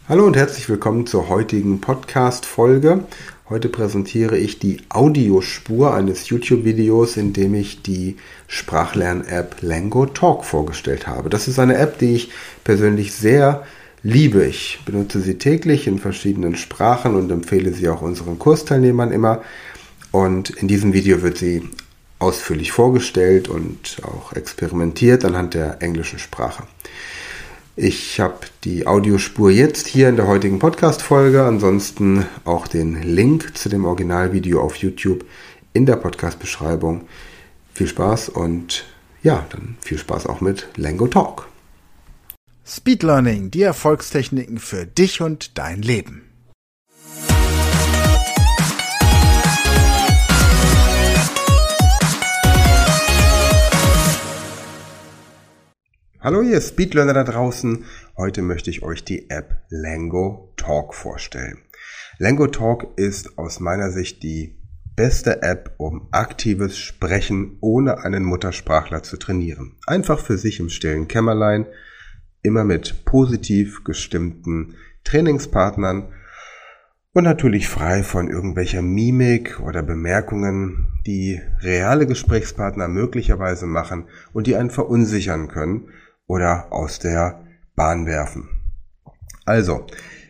Hallo und herzlich willkommen zur heutigen Podcast-Folge. Heute präsentiere ich die Audiospur eines YouTube-Videos, in dem ich die Sprachlern-App LangoTalk vorgestellt habe. Das ist eine App, die ich persönlich sehr liebe. Ich benutze sie täglich in verschiedenen Sprachen und empfehle sie auch unseren Kursteilnehmern immer. Und in diesem Video wird sie ausführlich vorgestellt und auch experimentiert anhand der englischen Sprache. Ich habe die Audiospur jetzt hier in der heutigen Podcast-Folge, ansonsten auch den Link zu dem Originalvideo auf YouTube in der Podcast-Beschreibung. Viel Spaß und ja, dann viel Spaß auch mit LangoTalk. Speed Learning, die Erfolgstechniken für dich und dein Leben. Hallo ihr Speedlearner da draußen, heute möchte ich euch die App LangoTalk vorstellen. LangoTalk ist aus meiner Sicht die beste App, um aktives Sprechen ohne einen Muttersprachler zu trainieren. Einfach für sich im stillen Kämmerlein, immer mit positiv gestimmten Trainingspartnern und natürlich frei von irgendwelcher Mimik oder Bemerkungen, die reale Gesprächspartner möglicherweise machen und die einen verunsichern können oder aus der Bahn werfen. Also,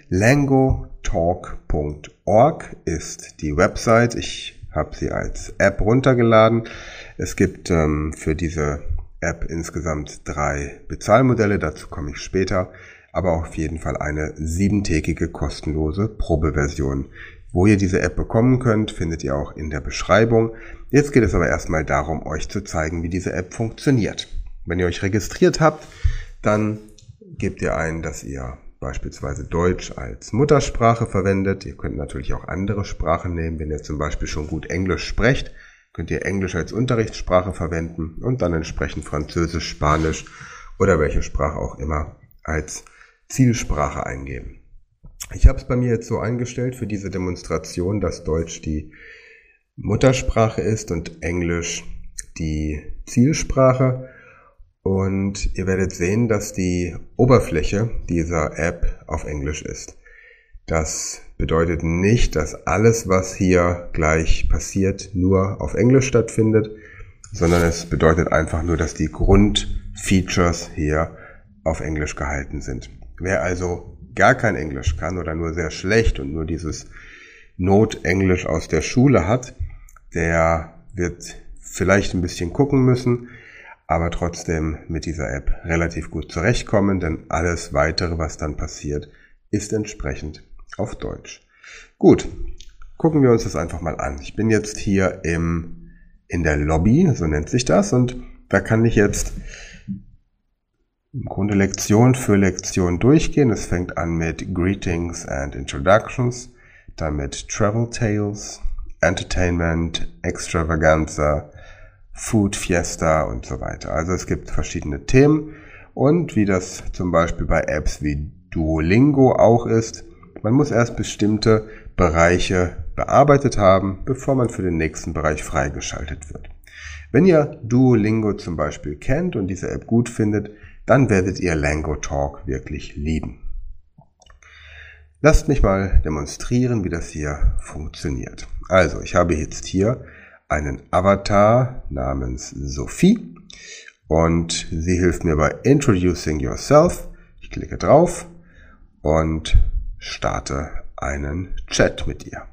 langotalk.org ist die Website. Ich habe sie als App runtergeladen. Es gibt für diese App insgesamt 3 Bezahlmodelle, dazu komme ich später, aber auf jeden Fall eine 7-tägige kostenlose Probeversion. Wo ihr diese App bekommen könnt, findet ihr auch in der Beschreibung. Jetzt geht es aber erstmal darum, euch zu zeigen, wie diese App funktioniert. Wenn ihr euch registriert habt, dann gebt ihr ein, dass ihr beispielsweise Deutsch als Muttersprache verwendet. Ihr könnt natürlich auch andere Sprachen nehmen. Wenn ihr zum Beispiel schon gut Englisch sprecht, könnt ihr Englisch als Unterrichtssprache verwenden und dann entsprechend Französisch, Spanisch oder welche Sprache auch immer als Zielsprache eingeben. Ich habe es bei mir jetzt so eingestellt für diese Demonstration, dass Deutsch die Muttersprache ist und Englisch die Zielsprache. Und ihr werdet sehen, dass die Oberfläche dieser App auf Englisch ist. Das bedeutet nicht, dass alles, was hier gleich passiert, nur auf Englisch stattfindet, sondern es bedeutet einfach nur, dass die Grundfeatures hier auf Englisch gehalten sind. Wer also gar kein Englisch kann oder nur sehr schlecht und nur dieses Notenglisch aus der Schule hat, der wird vielleicht ein bisschen gucken müssen, aber trotzdem mit dieser App relativ gut zurechtkommen, denn alles Weitere, was dann passiert, ist entsprechend auf Deutsch. Gut, gucken wir uns das einfach mal an. Ich bin jetzt hier in der Lobby, so nennt sich das, und da kann ich jetzt im Grunde Lektion für Lektion durchgehen. Es fängt an mit Greetings and Introductions, dann mit Travel Tales, Entertainment, Extravaganza, Food Fiesta und so weiter. Also es gibt verschiedene Themen und wie das zum Beispiel bei Apps wie Duolingo auch ist, man muss erst bestimmte Bereiche bearbeitet haben, bevor man für den nächsten Bereich freigeschaltet wird. Wenn ihr Duolingo zum Beispiel kennt und diese App gut findet, dann werdet ihr LangoTalk wirklich lieben. Lasst mich mal demonstrieren, wie das hier funktioniert. Also, ich habe jetzt hier einen Avatar namens Sophie und sie hilft mir bei Introducing Yourself. Ich klicke drauf und starte einen Chat mit ihr.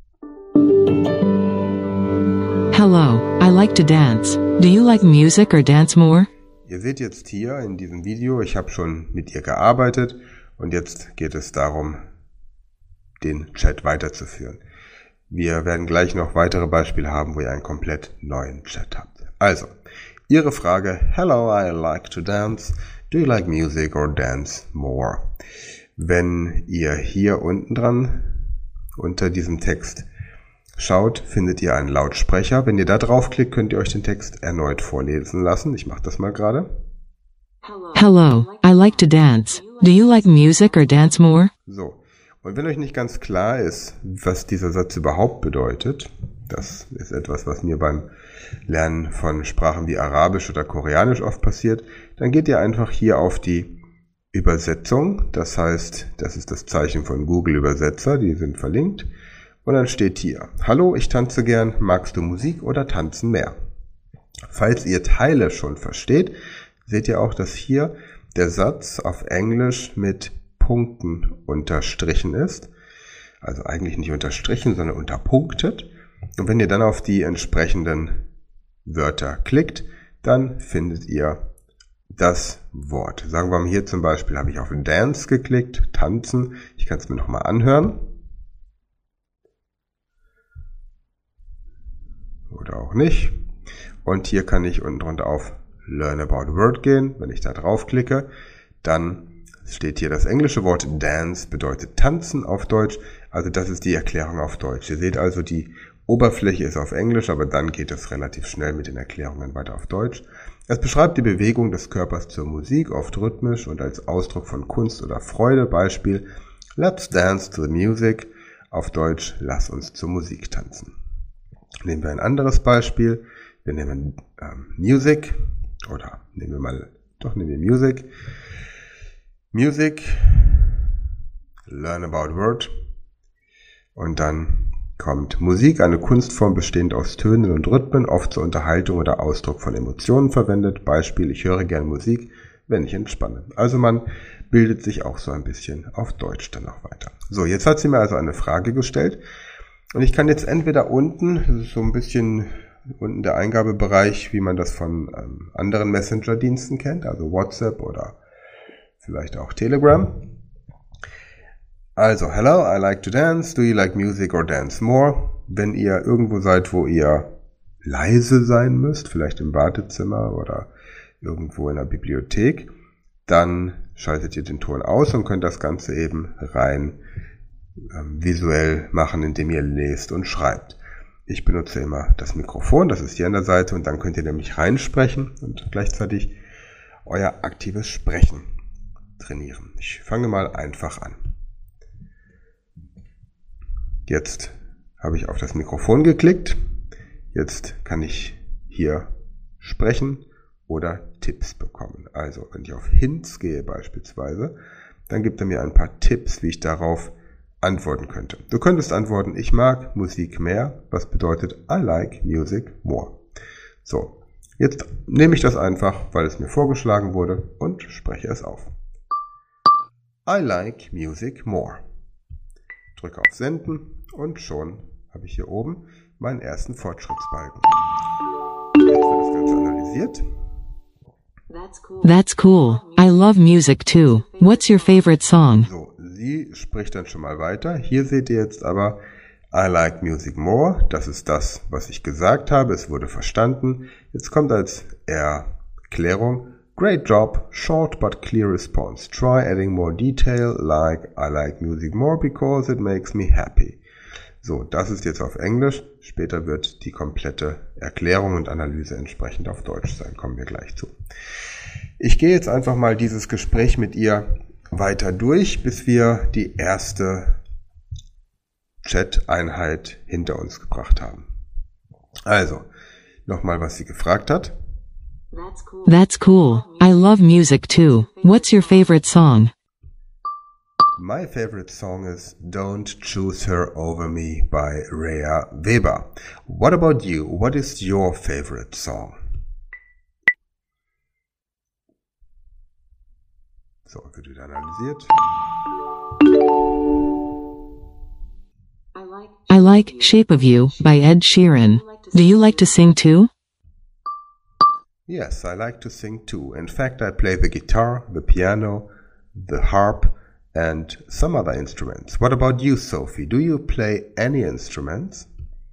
Hello, I like to dance. Do you like music or dance more? Ihr seht jetzt hier in diesem Video, ich habe schon mit ihr gearbeitet und jetzt geht es darum, den Chat weiterzuführen. Wir werden gleich noch weitere Beispiele haben, wo ihr einen komplett neuen Chat habt. Also, Ihre Frage, Hello, I like to dance. Do you like music or dance more? Wenn ihr hier unten dran, unter diesem Text schaut, findet ihr einen Lautsprecher. Wenn ihr da draufklickt, könnt ihr euch den Text erneut vorlesen lassen. Ich mache das mal gerade. Hello, I like to dance. Do you like music or dance more? So. Und wenn euch nicht ganz klar ist, was dieser Satz überhaupt bedeutet, das ist etwas, was mir beim Lernen von Sprachen wie Arabisch oder Koreanisch oft passiert, dann geht ihr einfach hier auf die Übersetzung, das heißt, das ist das Zeichen von Google Übersetzer, die sind verlinkt. Und dann steht hier: Hallo, ich tanze gern, magst du Musik oder tanzen mehr? Falls ihr Teile schon versteht, seht ihr auch, dass hier der Satz auf Englisch mit Punkten unterstrichen ist. Also eigentlich nicht unterstrichen, sondern unterpunktet. Und wenn ihr dann auf die entsprechenden Wörter klickt, dann findet ihr das Wort. Sagen wir mal, hier zum Beispiel habe ich auf Dance geklickt, tanzen. Ich kann es mir nochmal anhören. Oder auch nicht. Und hier kann ich unten drunter auf Learn About Word gehen. Wenn ich da draufklicke, dann steht hier das englische Wort Dance, bedeutet tanzen auf Deutsch. Also das ist die Erklärung auf Deutsch. Ihr seht also, die Oberfläche ist auf Englisch, aber dann geht es relativ schnell mit den Erklärungen weiter auf Deutsch. Es beschreibt die Bewegung des Körpers zur Musik, oft rhythmisch und als Ausdruck von Kunst oder Freude. Beispiel: Let's dance to the music. Auf Deutsch: Lass uns zur Musik tanzen. Nehmen wir ein anderes Beispiel. Wir nehmen Music oder nehmen wir Music. Music, Learn About Word. Und dann kommt Musik, eine Kunstform bestehend aus Tönen und Rhythmen, oft zur Unterhaltung oder Ausdruck von Emotionen verwendet. Beispiel: Ich höre gern Musik, wenn ich entspanne. Also man bildet sich auch so ein bisschen auf Deutsch dann noch weiter. So, jetzt hat sie mir also eine Frage gestellt. Und ich kann jetzt entweder unten, das ist so ein bisschen unten der Eingabebereich, wie man das von anderen Messenger-Diensten kennt, also WhatsApp oder vielleicht auch Telegram. Also, hello, I like to dance. Do you like music or dance more? Wenn ihr irgendwo seid, wo ihr leise sein müsst, vielleicht im Wartezimmer oder irgendwo in der Bibliothek, dann schaltet ihr den Ton aus und könnt das Ganze eben rein visuell machen, indem ihr lest und schreibt. Ich benutze immer das Mikrofon, das ist hier an der Seite, und dann könnt ihr nämlich reinsprechen und gleichzeitig euer aktives Sprechen trainieren. Ich fange mal einfach an. Jetzt habe ich auf das Mikrofon geklickt. Jetzt kann ich hier sprechen oder Tipps bekommen. Also, wenn ich auf Hints gehe beispielsweise, dann gibt er mir ein paar Tipps, wie ich darauf antworten könnte. Du könntest antworten: Ich mag Musik mehr, was bedeutet I like music more. So, jetzt nehme ich das einfach, weil es mir vorgeschlagen wurde, und spreche es auf. I like music more. Drücke auf Senden und schon habe ich hier oben meinen ersten Fortschrittsbalken. Jetzt wird das Ganze analysiert. That's cool. I love music too. What's your favorite song? So, sie spricht dann schon mal weiter. Hier seht ihr jetzt aber I like music more. Das ist das, was ich gesagt habe. Es wurde verstanden. Jetzt kommt als Erklärung: Great job, short but clear response. Try adding more detail, like I like music more because it makes me happy. So, das ist jetzt auf Englisch. Später wird die komplette Erklärung und Analyse entsprechend auf Deutsch sein. Kommen wir gleich zu. Ich gehe jetzt einfach mal dieses Gespräch mit ihr weiter durch, bis wir die erste Chat-Einheit hinter uns gebracht haben. Also, nochmal, was sie gefragt hat. That's cool. I love music too. What's your favorite song? My favorite song is Don't Choose Her Over Me by Rhea Weber. What about you? What is your favorite song? So, wird wieder analysiert. I like Shape of You by Ed Sheeran. Do you like to sing too? Yes, I like to sing too. In fact, I play the guitar, the piano, the harp, and some other instruments. What about you, Sophie? Do you play any instruments?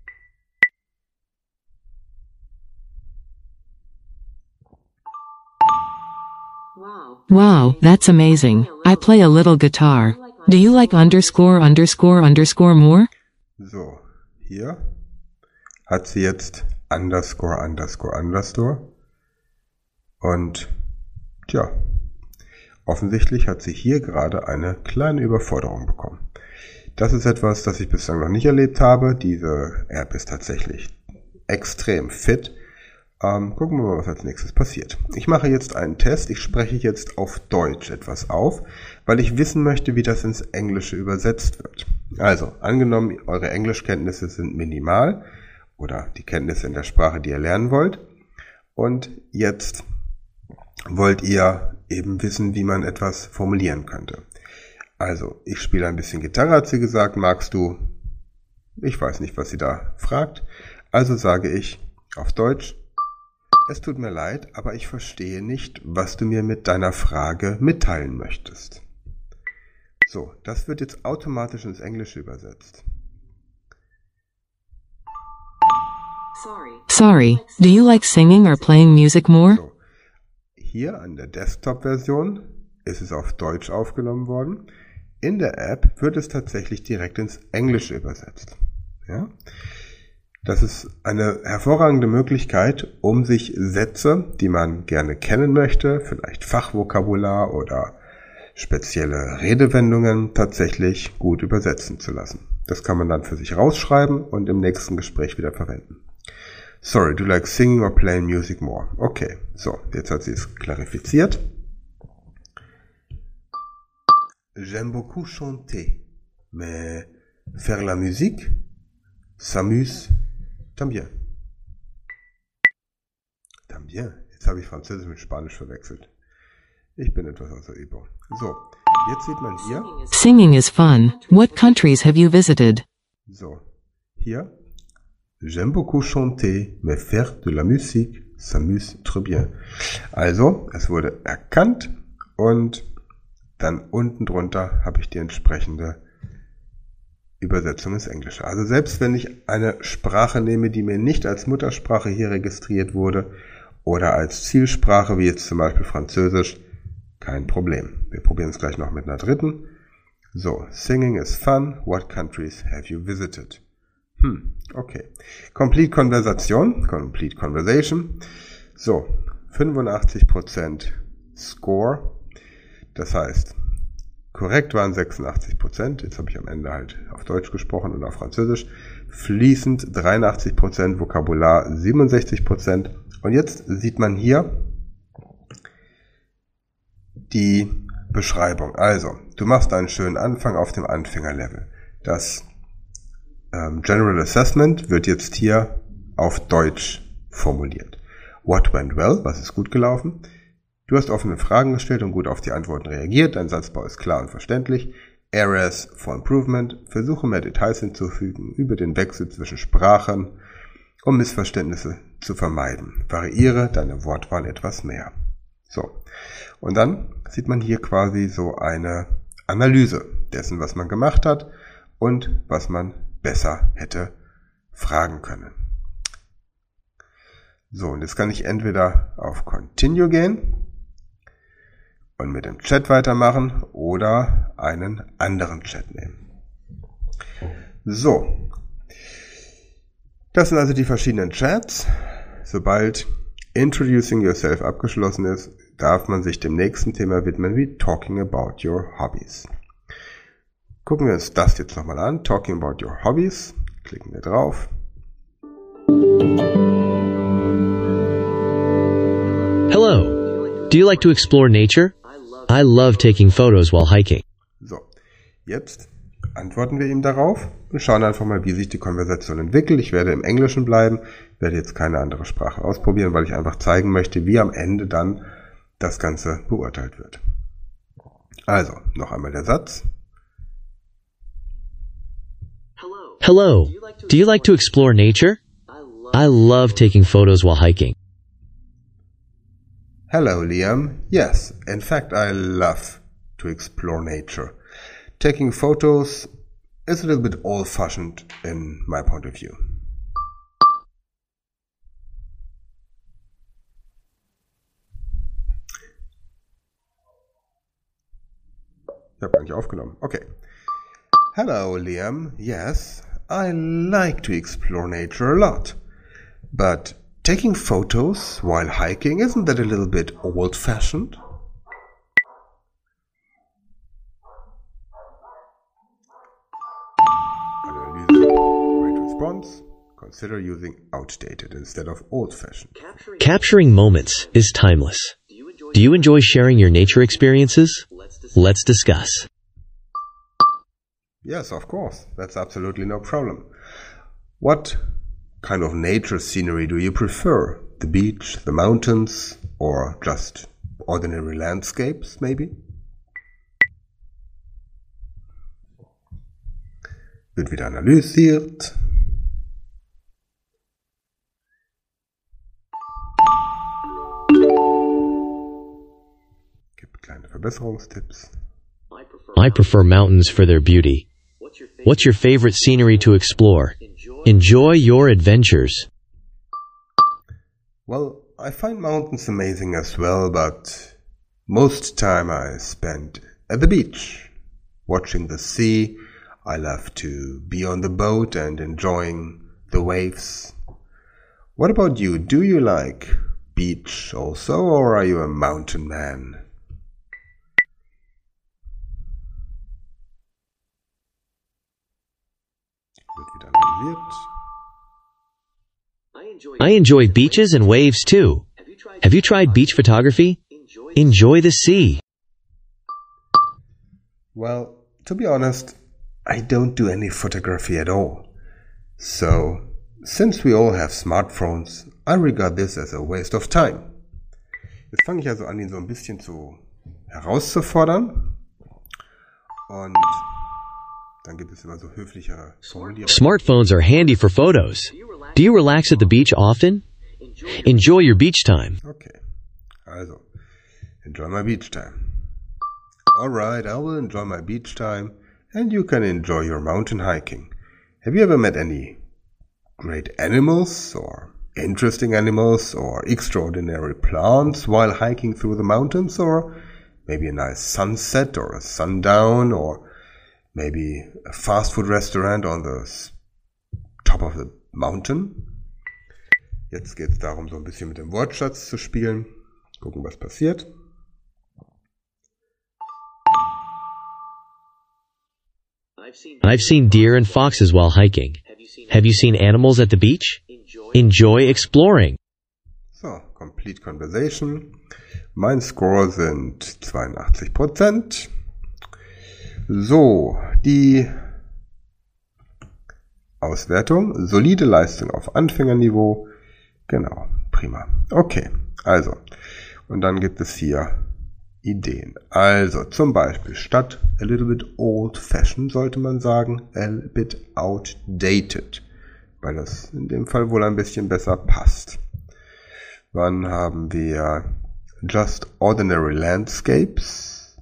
Wow, that's amazing. I play a little guitar. Do you like underscore underscore underscore more? So, hier hat sie jetzt underscore underscore underscore. Und tja, offensichtlich hat sie hier gerade eine kleine Überforderung bekommen. Das ist etwas, das ich bislang noch nicht erlebt habe. Diese App ist tatsächlich extrem fit. Gucken wir mal, was als nächstes passiert. Ich mache jetzt einen Test. Ich spreche jetzt auf Deutsch etwas auf, weil ich wissen möchte, wie das ins Englische übersetzt wird. Also, angenommen, eure Englischkenntnisse sind minimal oder die Kenntnisse in der Sprache, die ihr lernen wollt. Und jetzt wollt ihr eben wissen, wie man etwas formulieren könnte. Also, ich spiele ein bisschen Gitarre, hat sie gesagt. Magst du? Ich weiß nicht, was sie da fragt. Also sage ich auf Deutsch: Es tut mir leid, aber ich verstehe nicht, was du mir mit deiner Frage mitteilen möchtest. So, das wird jetzt automatisch ins Englische übersetzt. Sorry, do you like singing or playing music more? So, hier an der Desktop-Version ist es auf Deutsch aufgenommen worden. In der App wird es tatsächlich direkt ins Englische übersetzt. Ja? Das ist eine hervorragende Möglichkeit, um sich Sätze, die man gerne kennen möchte, vielleicht Fachvokabular oder spezielle Redewendungen, tatsächlich gut übersetzen zu lassen. Das kann man dann für sich rausschreiben und im nächsten Gespräch wieder verwenden. Sorry, do you like singing or playing music more? Okay, so, jetzt hat sie es klarifiziert. J'aime beaucoup chanter, mais faire la musique s'amuse también. También. Jetzt habe ich Französisch mit Spanisch verwechselt. Ich bin etwas außer Übung. So, jetzt sieht man hier. Singing is fun. What countries have you visited? So, hier. J'aime beaucoup chanter, mais faire de la musique s'amuse très bien. Also, es wurde erkannt und dann unten drunter habe ich die entsprechende Übersetzung ins Englische. Also selbst wenn ich eine Sprache nehme, die mir nicht als Muttersprache hier registriert wurde oder als Zielsprache, wie jetzt zum Beispiel Französisch, kein Problem. Wir probieren es gleich noch mit einer dritten. So, singing is fun. What countries have you visited? Okay. Complete Conversation. Complete Conversation. So, 85% Score. Das heißt, korrekt waren 86%. Jetzt habe ich am Ende halt auf Deutsch gesprochen und auf Französisch. Fließend 83%, Vokabular 67%. Und jetzt sieht man hier die Beschreibung. Also, du machst einen schönen Anfang auf dem Anfängerlevel. Das General Assessment wird jetzt hier auf Deutsch formuliert. What went well? Was ist gut gelaufen? Du hast offene Fragen gestellt und gut auf die Antworten reagiert. Dein Satzbau ist klar und verständlich. Areas for Improvement. Versuche mehr Details hinzufügen über den Wechsel zwischen Sprachen, um Missverständnisse zu vermeiden. Variiere deine Wortwahl etwas mehr. So. Und dann sieht man hier quasi so eine Analyse dessen, was man gemacht hat und was man besser hätte fragen können. So, und jetzt kann ich entweder auf Continue gehen und mit dem Chat weitermachen oder einen anderen Chat nehmen. So, das sind also die verschiedenen Chats. Sobald Introducing Yourself abgeschlossen ist, darf man sich dem nächsten Thema widmen, wie Talking About Your Hobbies. Gucken wir uns das jetzt nochmal an. Talking About Your Hobbies. Klicken wir drauf. Hello. Do you like to explore nature? I love taking photos while hiking. So, jetzt antworten wir ihm darauf und schauen einfach mal, wie sich die Konversation entwickelt. Ich werde im Englischen bleiben, werde jetzt keine andere Sprache ausprobieren, weil ich einfach zeigen möchte, wie am Ende dann das Ganze beurteilt wird. Also, noch einmal der Satz. Hello. Do you like to explore nature? I love taking photos while hiking. Hello, Liam. Yes, in fact, I love to explore nature. Taking photos is a little bit old-fashioned in my point of view. Ich habe gar nicht aufgenommen. Okay. Hello, Liam. Yes, I like to explore nature a lot. But taking photos while hiking, isn't that a little bit old-fashioned? Analyse. Great response. Consider using outdated instead of old-fashioned. Capturing moments is timeless. Do you enjoy sharing your nature experiences? Let's discuss. Yes, of course. That's absolutely no problem. What kind of nature scenery do you prefer? The beach, the mountains, or just ordinary landscapes, maybe? Wird wieder analysiert. Gibt kleine Verbesserungstipps. I prefer mountains for their beauty. What's your favorite scenery to explore? Enjoy your adventures. Well, I find mountains amazing as well, but most time I spend at the beach, watching the sea. I love to be on the boat and enjoying the waves. What about you? Do you like beach also, or are you a mountain man? Wird wieder analysiert. I enjoy beaches and waves too. Have you tried beach photography? Enjoy the sea. Well, to be honest, I don't do any photography at all. So, since we all have smartphones, I regard this as a waste of time. Jetzt fange ich also an, ihn so ein bisschen herauszufordern. Und dann gibt es immer so höflichere Formulierungen. Smartphones are handy for photos. Do you relax at the beach often? Enjoy your beach time. Okay, also, enjoy my beach time. Alright, I will enjoy my beach time, and you can enjoy your mountain hiking. Have you ever met any great animals, or interesting animals, or extraordinary plants while hiking through the mountains, or maybe a nice sunset, or a sundown, or maybe a fast food restaurant on the top of the mountain? Jetzt geht es darum, so ein bisschen mit dem Wortschatz zu spielen. Gucken, was passiert. I've seen deer and foxes while hiking. Have you seen animals at the beach? Enjoy exploring. So, complete conversation. Mein Score sind 82%. So, die Auswertung. Solide Leistung auf Anfängerniveau. Genau, prima. Okay, also. Und dann gibt es hier Ideen. Also, zum Beispiel statt a little bit old-fashioned sollte man sagen a little bit outdated. Weil das in dem Fall wohl ein bisschen besser passt. Dann haben wir just ordinary landscapes.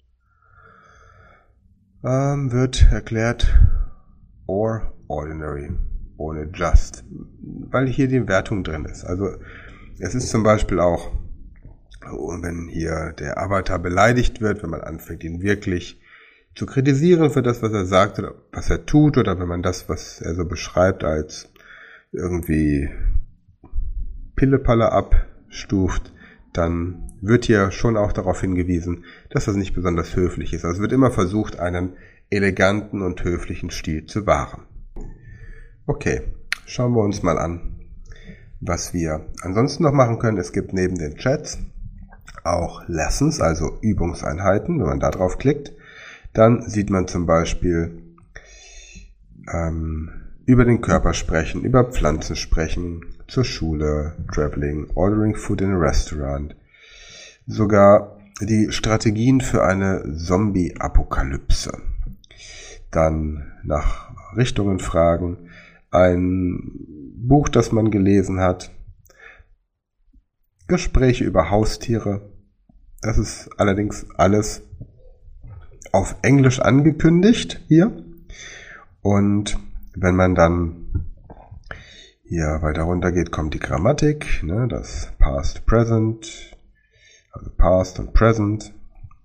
Wird erklärt or ordinary ohne just, weil hier die Wertung drin ist. Also es ist zum Beispiel auch, wenn hier der Avatar beleidigt wird, wenn man anfängt, ihn wirklich zu kritisieren für das, was er sagt oder was er tut, oder wenn man das, was er so beschreibt, als irgendwie Pillepalle abstuft, dann wird hier schon auch darauf hingewiesen, dass das nicht besonders höflich ist. Also es wird immer versucht, einen eleganten und höflichen Stil zu wahren. Okay, schauen wir uns mal an, was wir ansonsten noch machen können. Es gibt neben den Chats auch Lessons, also Übungseinheiten. Wenn man da drauf klickt, dann sieht man zum Beispiel über den Körper sprechen, über Pflanzen sprechen, zur Schule, Traveling, Ordering Food in a Restaurant, sogar die Strategien für eine Zombie-Apokalypse. Dann nach Richtungen fragen, ein Buch, das man gelesen hat, Gespräche über Haustiere. Das ist allerdings alles auf Englisch angekündigt hier. Und wenn man dann hier weiter runter geht, kommt die Grammatik, ne, das Past, Present, also Past und Present.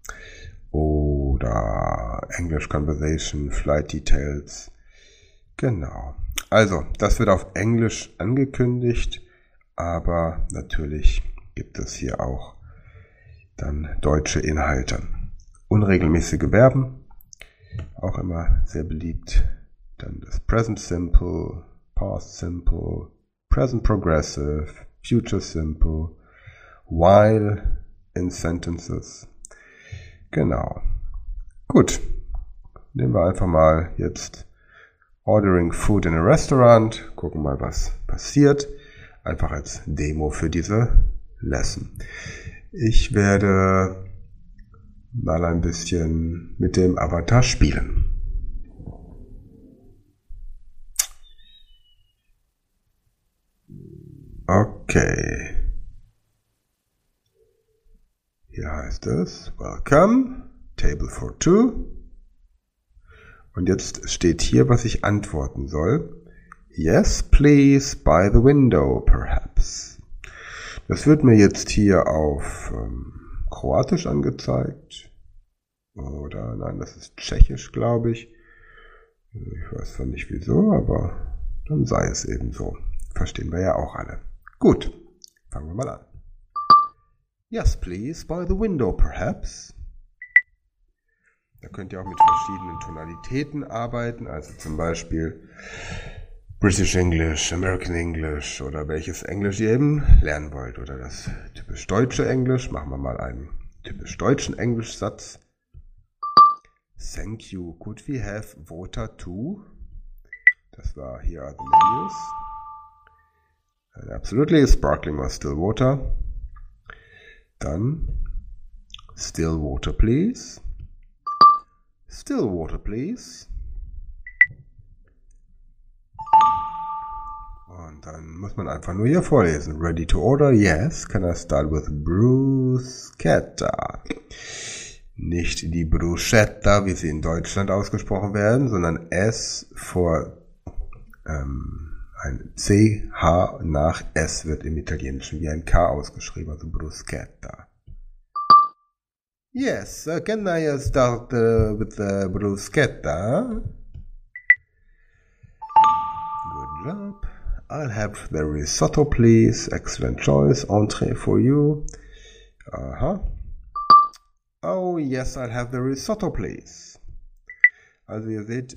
Oder English Conversation, Flight Details. Genau. Also, das wird auf Englisch angekündigt, aber natürlich gibt es hier auch dann deutsche Inhalte. Unregelmäßige Verben, auch immer sehr beliebt. Dann das Present Simple, past simple, present progressive, future simple, while in sentences. Genau. Gut. Nehmen wir einfach mal jetzt ordering food in a restaurant. Gucken mal, was passiert. Einfach als Demo für diese Lesson. Ich werde mal ein bisschen mit dem Avatar spielen. Okay. Hier heißt es Welcome, Table for Two. Und jetzt steht hier, was ich antworten soll. Yes, please, by the window, perhaps. Das wird mir jetzt hier auf Kroatisch angezeigt. Oder, nein, das ist Tschechisch, glaube ich. Ich weiß zwar nicht wieso, aber dann sei es eben so. Verstehen wir ja auch alle. Gut, fangen wir mal an. Yes, please, by the window, perhaps. Da könnt ihr auch mit verschiedenen Tonalitäten arbeiten, also zum Beispiel British English, American English oder welches Englisch ihr eben lernen wollt. Oder das typisch deutsche Englisch. Machen wir mal einen typisch deutschen Englischsatz. Thank you. Could we have water too? Das war here are the menus. Absolutely, sparkling or still water. Dann still water, please. Still water, please. Und dann muss man einfach nur hier vorlesen. Ready to order? Yes. Can I start with bruschetta? Nicht die Bruschetta, wie sie in Deutschland ausgesprochen werden, sondern S vor ein CH nach S wird im Italienischen wie ein K ausgeschrieben, also bruschetta. Yes, can I start with the bruschetta? Good job. I'll have the risotto, please. Excellent choice. Entree for you. Oh, yes, I'll have the risotto, please. Also ihr seht,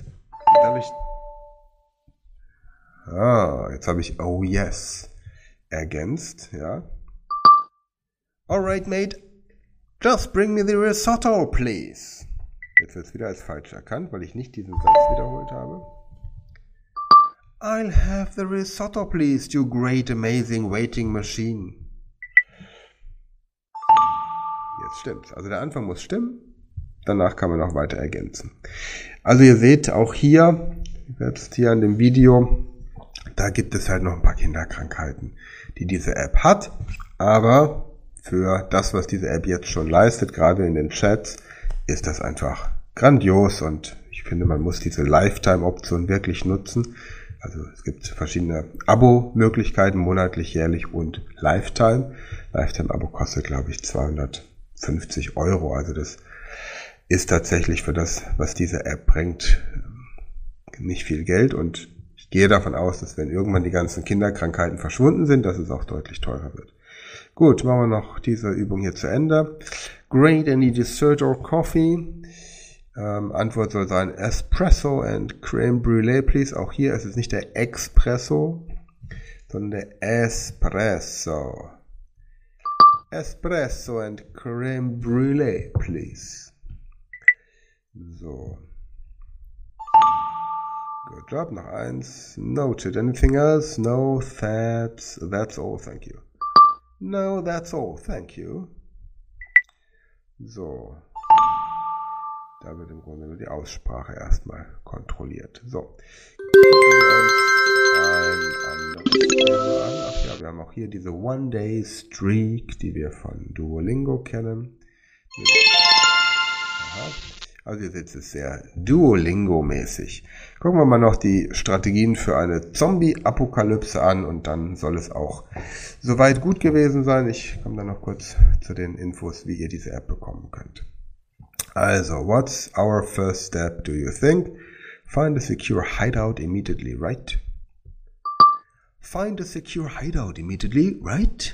jetzt habe ich oh, yes ergänzt, ja. Alright, mate. Just bring me the risotto, please. Jetzt wird es wieder als falsch erkannt, weil ich nicht diesen Satz wiederholt habe. I'll have the risotto, please, you great, amazing waiting machine. Jetzt stimmt's. Also der Anfang muss stimmen. Danach kann man noch weiter ergänzen. Also ihr seht auch hier, jetzt hier an dem Video, da gibt es halt noch ein paar Kinderkrankheiten, die diese App hat. Aber für das, was diese App jetzt schon leistet, gerade in den Chats, ist das einfach grandios. Und ich finde, man muss diese Lifetime-Option wirklich nutzen. Also es gibt verschiedene Abo-Möglichkeiten, monatlich, jährlich und Lifetime. Lifetime-Abo kostet, glaube ich, 250 €. Also das ist tatsächlich für das, was diese App bringt, nicht viel Geld. Und ich gehe davon aus, dass wenn irgendwann die ganzen Kinderkrankheiten verschwunden sind, dass es auch deutlich teurer wird. Gut, machen wir noch diese Übung hier zu Ende. Great, any dessert or coffee? Antwort soll sein Espresso and Creme Brûlée, please. Auch hier ist es nicht der Espresso, sondern der Espresso. Espresso and Creme Brûlée, please. So. Good job. Noch eins. Noted. Anything else? No, that's all. Thank you. No, that's all. Thank you. So. Da wird im Grunde nur die Aussprache erstmal kontrolliert. So. Gucken wir uns ein anderes Video an. Ach ja, wir haben auch hier diese One-Day-Streak, die wir von Duolingo kennen. Also ihr seht, es ist sehr Duolingo-mäßig. Gucken wir mal noch die Strategien für eine Zombie-Apokalypse an und dann soll es auch soweit gut gewesen sein. Ich komme dann noch kurz zu den Infos, wie ihr diese App bekommen könnt. Also, what's our first step, do you think? Find a secure hideout immediately, right? Find a secure hideout immediately, right?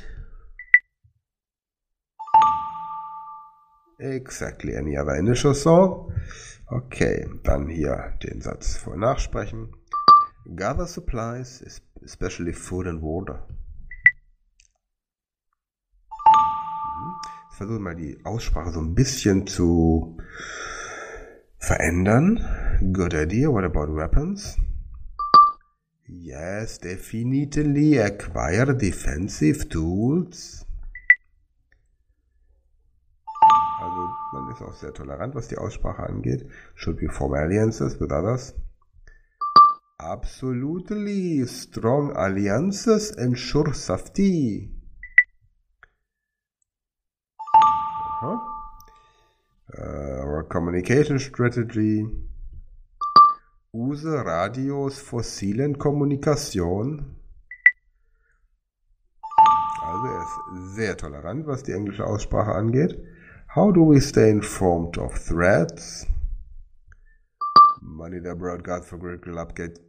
Exactly, any other initial song? Okay, dann hier den Satz vor- und nachsprechen. Gather supplies, especially food and water. Jetzt versuche ich mal die Aussprache so ein bisschen zu verändern. Good idea. What about weapons? Yes, definitely acquire defensive tools. Also man ist auch sehr tolerant, was die Aussprache angeht. Should we form alliances with others? Absolutely. Strong alliances ensure safety. Our communication strategy. Use Radios fossilen Kommunikation. Also er ist sehr tolerant, was die englische Aussprache angeht. How do we stay informed of threats? Monitor broadcast for critical update.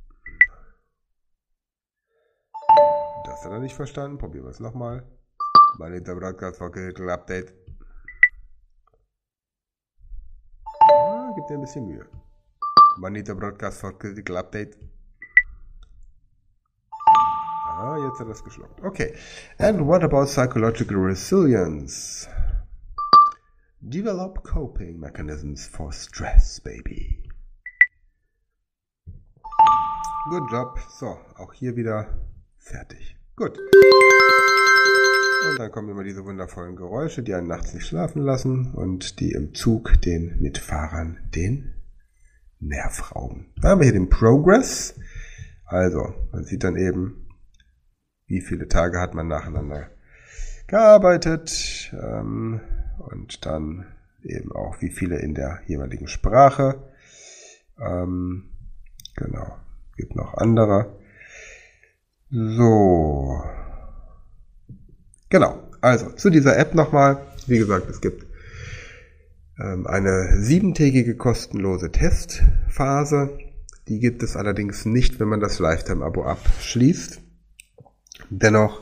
Das hat er nicht verstanden. Probieren wir es nochmal. Monitor broadcast for critical update. Gibt dir ein bisschen Mühe. Monitor broadcast for critical update. Jetzt hat er es geschluckt. Okay. And what about psychological resilience? Develop coping mechanisms for stress, baby. Good job. So, auch hier wieder fertig. Gut. Und dann kommen immer diese wundervollen Geräusche, die einen nachts nicht schlafen lassen und die im Zug den Mitfahrern den Nerv rauben. Da haben wir hier den Progress. Also, man sieht dann eben, wie viele Tage hat man nacheinander gearbeitet und dann eben auch, wie viele in der jeweiligen Sprache. Genau, gibt noch andere. So. Genau, also zu dieser App nochmal. Wie gesagt, es gibt eine 7-tägige kostenlose Testphase. Die gibt es allerdings nicht, wenn man das Lifetime-Abo abschließt. Dennoch,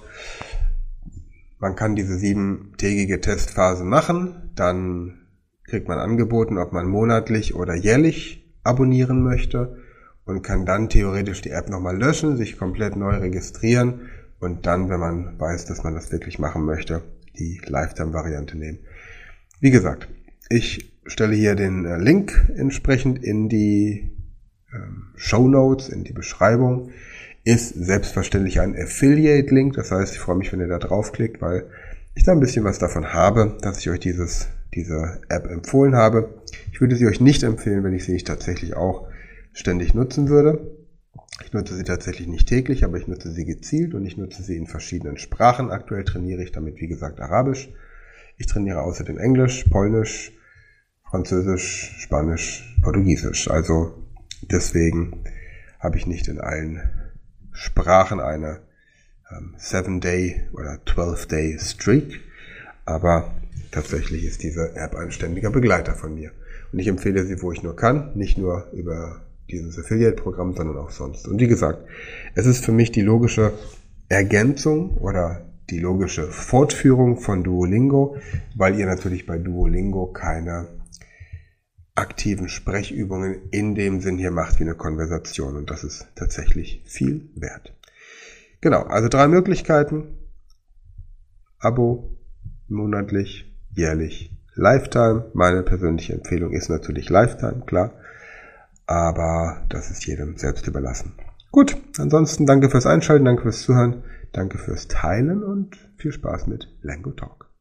man kann diese 7-tägige Testphase machen. Dann kriegt man angeboten, ob man monatlich oder jährlich abonnieren möchte und kann dann theoretisch die App nochmal löschen, sich komplett neu registrieren und dann, wenn man weiß, dass man das wirklich machen möchte, die Lifetime-Variante nehmen. Wie gesagt, ich stelle hier den Link entsprechend in die Shownotes, in die Beschreibung. Ist selbstverständlich ein Affiliate-Link, das heißt, ich freue mich, wenn ihr da draufklickt, weil ich da ein bisschen was davon habe, dass ich euch diese App empfohlen habe. Ich würde sie euch nicht empfehlen, wenn ich sie nicht tatsächlich auch ständig nutzen würde. Ich nutze sie tatsächlich nicht täglich, aber ich nutze sie gezielt und ich nutze sie in verschiedenen Sprachen. Aktuell trainiere ich damit, wie gesagt, Arabisch. Ich trainiere außerdem Englisch, Polnisch, Französisch, Spanisch, Portugiesisch. Also deswegen habe ich nicht in allen Sprachen eine 7-Day oder 12-Day Streak, aber tatsächlich ist diese App ein ständiger Begleiter von mir. Und ich empfehle sie, wo ich nur kann, nicht nur über dieses Affiliate-Programm, sondern auch sonst. Und wie gesagt, es ist für mich die logische Ergänzung oder die logische Fortführung von Duolingo, weil ihr natürlich bei Duolingo keine aktiven Sprechübungen in dem Sinn hier macht wie eine Konversation. Und das ist tatsächlich viel wert. Genau, also 3 Möglichkeiten. Abo, monatlich, jährlich, Lifetime. Meine persönliche Empfehlung ist natürlich Lifetime, klar. Aber das ist jedem selbst überlassen. Gut, ansonsten danke fürs Einschalten, danke fürs Zuhören, danke fürs Teilen und viel Spaß mit Lango Talk.